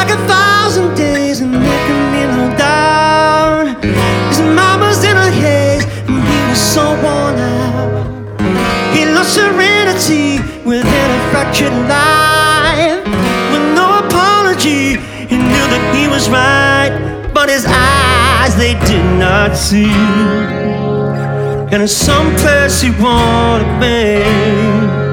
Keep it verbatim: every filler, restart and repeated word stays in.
like a thousand days and making me look down. His mama's in a haze and he was so worn out. He lost serenity within a fractured life. With no apology, he knew that he was right, but his eyes, they did not see. And in some place he wanted me.